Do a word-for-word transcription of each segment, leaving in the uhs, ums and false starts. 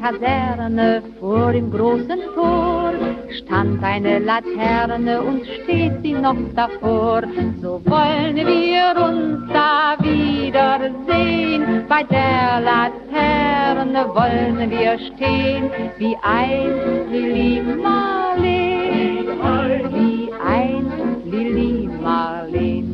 Kaserne vor dem großen Tor stand eine Laterne und steht sie noch davor. So wollen wir uns da wiedersehen, bei der Laterne wollen wir stehen, wie einst Lili Marleen, wie einst Lili Marleen.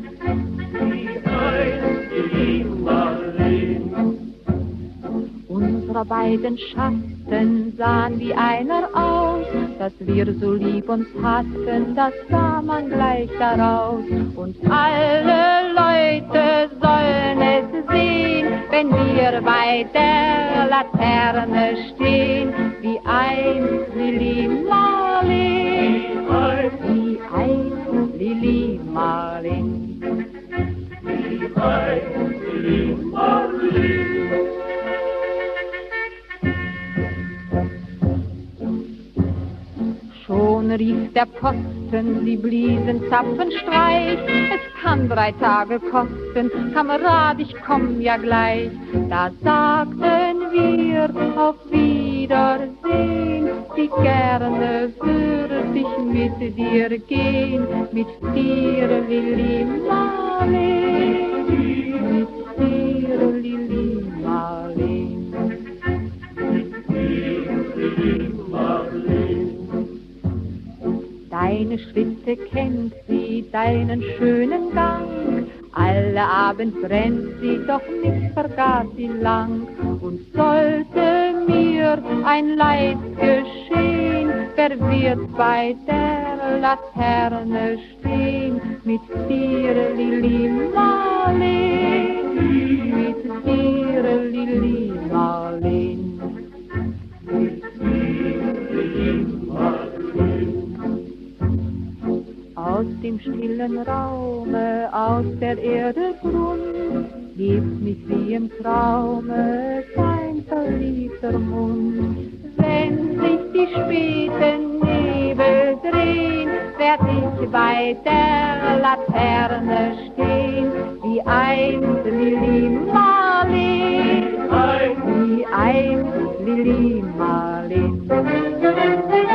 Unsere beiden Schatten sahen wie einer aus, dass wir so lieb uns hatten, das sah man gleich daraus. Und alle Leute sollen es sehen, wenn wir bei der Laterne stehen, wie einst Lili Marleen, wie einst Lili Marleen, wie einst Lili Marleen. Schon rief der Posten, sie bliesen Zapfenstreich. Es kann drei Tage kosten, Kamerad, ich komm ja gleich. Da sagten wir auf Wiedersehen, wie gerne würde ich mit dir gehen, mit dir, Lili Marleen, mit dir, Lili Marleen, mit dir, Lili Marleen. Deine Schritte kennt sie, deinen schönen Gang. Alle Abend brennt sie, doch nicht vergaß sie lang. Und sollte mir ein Leid geschehen, wer wird bei der Laterne stehen? Mit dir, Lili Marleen, mit dir, Lili Marleen, mit dir, Lili Marleen. Aus dem stillen Raume, aus der Erde Grund, hebt mich wie im Traume dein verliebter Mund. Wenn sich die späten Nebel drehen, werd ich bei der Laterne stehen, wie einst Lili Marleen, wie einst Lili Marleen.